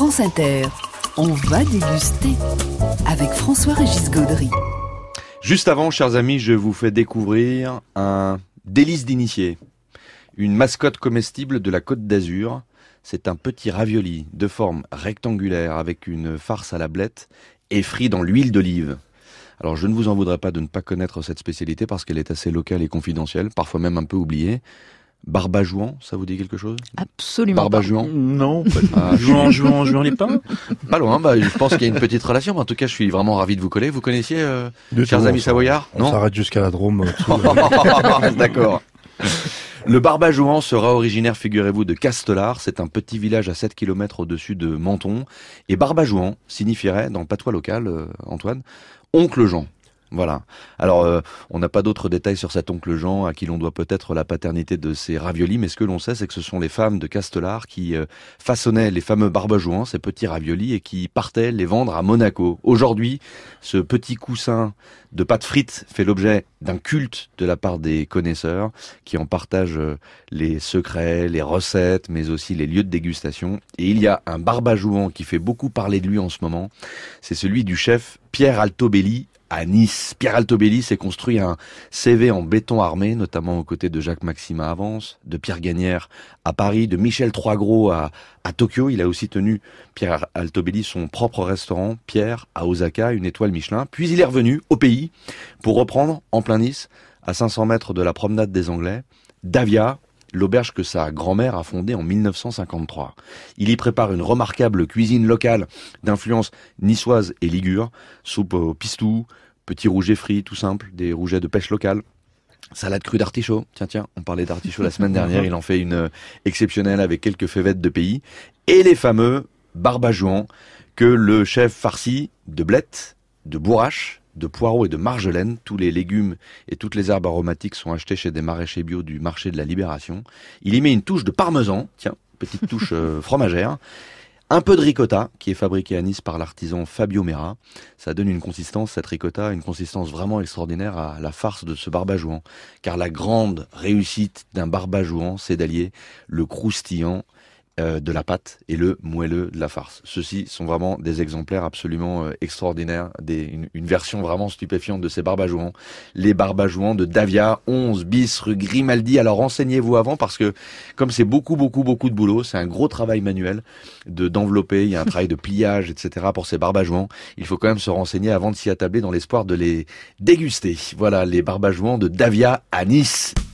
France Inter, on va déguster avec François-Régis Gaudry. Juste avant, chers amis, je vous fais découvrir un délice d'initié. Une mascotte comestible de la Côte d'Azur. C'est un petit ravioli de forme rectangulaire avec une farce à la blette et frit dans l'huile d'olive. Alors je ne vous en voudrais pas de ne pas connaître cette spécialité parce qu'elle est assez locale et confidentielle, parfois même un peu oubliée. Barbajouan, ça vous dit quelque chose? Absolument Barbajouan? Non, pas Jouan les pains? Pas loin, je pense qu'il y a une petite relation, mais en tout cas je suis vraiment ravi de vous coller. Vous connaissiez, chers tout, amis savoyards? On s'arrête jusqu'à la Drôme. D'accord. Le Barbajouan sera originaire, figurez-vous, de Castellar. C'est un petit village à 7 km au-dessus de Menton. Et Barbajouan signifierait, dans le patois local, Antoine, oncle Jean. Voilà. Alors, on n'a pas d'autres détails sur cet oncle Jean, à qui l'on doit peut-être la paternité de ces raviolis, mais ce que l'on sait, c'est que ce sont les femmes de Castellar qui façonnaient les fameux Barbajouans, ces petits raviolis, et qui partaient les vendre à Monaco. Aujourd'hui, ce petit coussin de pâte frite fait l'objet d'un culte de la part des connaisseurs, qui en partagent les secrets, les recettes, mais aussi les lieux de dégustation. Et il y a un Barbajouan qui fait beaucoup parler de lui en ce moment, c'est celui du chef Pierre Altobelli, à Nice. Pierre Altobelli s'est construit un CV en béton armé, notamment aux côtés de Jacques Maxima à Vence, de Pierre Gagnère à Paris, de Michel Troisgros à Tokyo. Il a aussi tenu, Pierre Altobelli, son propre restaurant, Pierre, à Osaka, une étoile Michelin. Puis il est revenu au pays pour reprendre, en plein Nice, à 500 mètres de la promenade des Anglais, Davia, l'auberge que sa grand-mère a fondée en 1953. Il y prépare une remarquable cuisine locale d'influence niçoise et ligure, soupe au pistou, petits rougets frits tout simple, des rougets de pêche locale, salade crue d'artichaut. Tiens, on parlait d'artichaut la semaine dernière, il en fait une exceptionnelle avec quelques févettes de pays. Et les fameux Barbajouans que le chef farci de blettes, de bourrache, de poireaux et de marjolaine. Tous les légumes et toutes les herbes aromatiques sont achetés chez des maraîchers bio du marché de la Libération. Il y met une touche de parmesan, petite touche fromagère, un peu de ricotta qui est fabriqué à Nice par l'artisan Fabio Mera. Ça donne une consistance, cette ricotta, une consistance vraiment extraordinaire à la farce de ce Barbajouan. Car la grande réussite d'un Barbajouan, c'est d'allier le croustillant de la pâte et le moelleux de la farce. Ceux-ci sont vraiment des exemplaires absolument extraordinaires, une version vraiment stupéfiante de ces Barbajouans. Les Barbajouans de Davia, 11 bis rue Grimaldi. Alors renseignez-vous avant parce que comme c'est beaucoup de boulot, c'est un gros travail manuel d'envelopper, il y a un travail de pliage, etc. pour ces Barbajouans. Il faut quand même se renseigner avant de s'y attabler dans l'espoir de les déguster. Voilà les Barbajouans de Davia à Nice.